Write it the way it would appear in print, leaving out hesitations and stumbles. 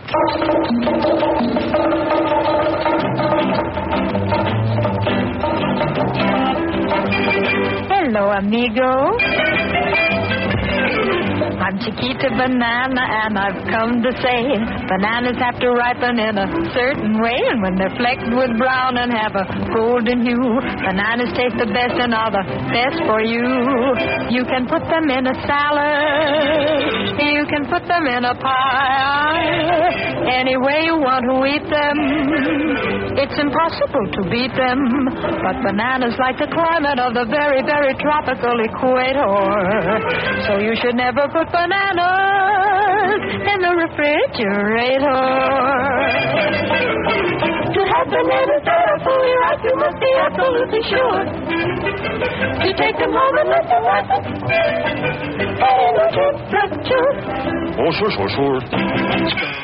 Hello, amigo. I'm Chiquita Banana, and I've come to say bananas have to ripen in a certain way, and when they're flecked with brown and have a golden hue, bananas taste the best and are the best for you. You can put them in a salad, you can put them in a pie, any way you want to eat them. It's impossible to beat them, but bananas like the climate of the very, very tropical equator, so you should never put bananas in the refrigerator. To have bananas that are fully ripe, you must be absolutely sure to take them home and let them ripen. And it'll get such a... 我说